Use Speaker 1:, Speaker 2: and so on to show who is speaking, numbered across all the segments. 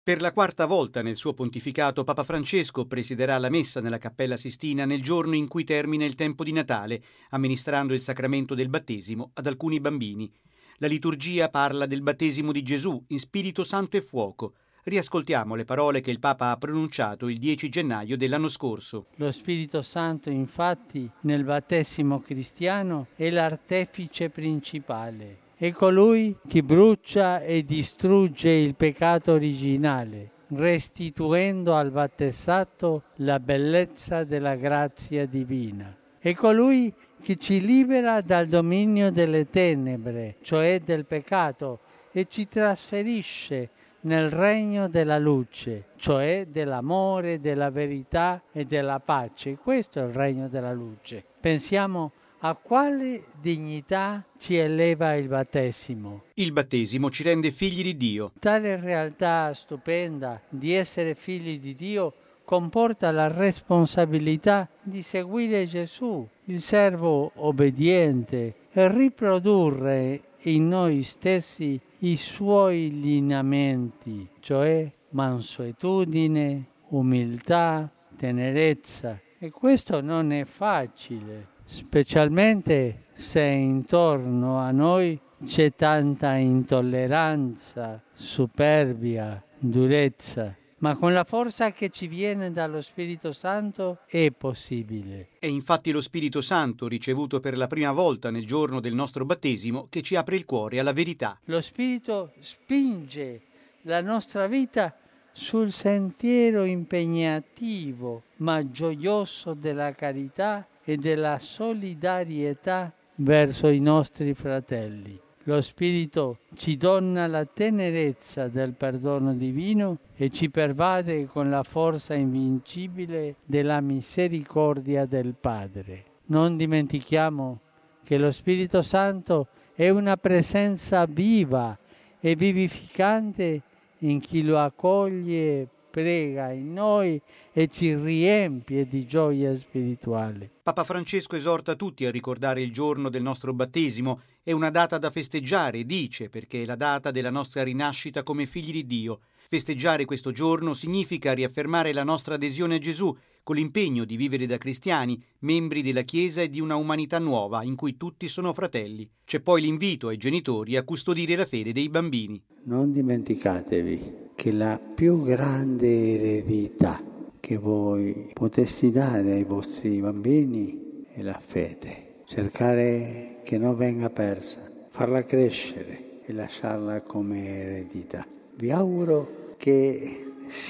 Speaker 1: Per la quarta volta nel suo pontificato Papa Francesco presiderà la messa nella Cappella Sistina nel giorno in cui termina il tempo di Natale, amministrando il sacramento del battesimo ad alcuni bambini. La liturgia parla del battesimo di Gesù in Spirito Santo e fuoco. Riascoltiamo le parole che il Papa ha pronunciato il 10 gennaio dell'anno scorso.
Speaker 2: Lo Spirito Santo, infatti, nel battesimo cristiano è l'artefice principale. È colui che brucia e distrugge il peccato originale, restituendo al battezzato la bellezza della grazia divina. È colui che ci libera dal dominio delle tenebre, cioè del peccato, e ci trasferisce nel regno della luce, cioè dell'amore, della verità e della pace. Questo è il regno della luce. Pensiamo a quale dignità ci eleva il battesimo.
Speaker 1: Il battesimo ci rende figli di Dio.
Speaker 2: Tale realtà stupenda di essere figli di Dio comporta la responsabilità di seguire Gesù, il servo obbediente, e riprodurre in noi stessi i suoi lineamenti, cioè mansuetudine, umiltà, tenerezza. E questo non è facile, specialmente se intorno a noi c'è tanta intolleranza, superbia, durezza. Ma con la forza che ci viene dallo Spirito Santo è possibile.
Speaker 1: È infatti lo Spirito Santo, ricevuto per la prima volta nel giorno del nostro battesimo, che ci apre il cuore alla verità.
Speaker 2: Lo Spirito spinge la nostra vita sul sentiero impegnativo ma gioioso della carità e della solidarietà verso i nostri fratelli. Lo Spirito ci dona la tenerezza del perdono divino e ci pervade con la forza invincibile della misericordia del Padre. Non dimentichiamo che lo Spirito Santo è una presenza viva e vivificante in chi lo accoglie, prega in noi e ci riempie di gioia spirituale.
Speaker 1: Papa Francesco esorta tutti a ricordare il giorno del nostro battesimo. È una data da festeggiare, dice, perché è la data della nostra rinascita come figli di Dio. Festeggiare questo giorno significa riaffermare la nostra adesione a Gesù, con l'impegno di vivere da cristiani, membri della Chiesa e di una umanità nuova, in cui tutti sono fratelli. C'è poi l'invito ai genitori a custodire la fede dei bambini.
Speaker 3: Non dimenticatevi che la più grande eredità che voi potesti dare ai vostri bambini è la fede. Cercare che non venga persa, farla crescere e lasciarla come eredità. Vi auguro che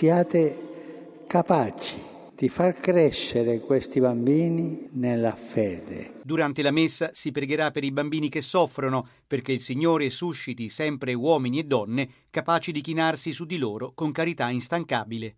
Speaker 3: siate capaci di far crescere questi bambini nella fede.
Speaker 1: Durante la messa si pregherà per i bambini che soffrono, perché il Signore susciti sempre uomini e donne capaci di chinarsi su di loro con carità instancabile.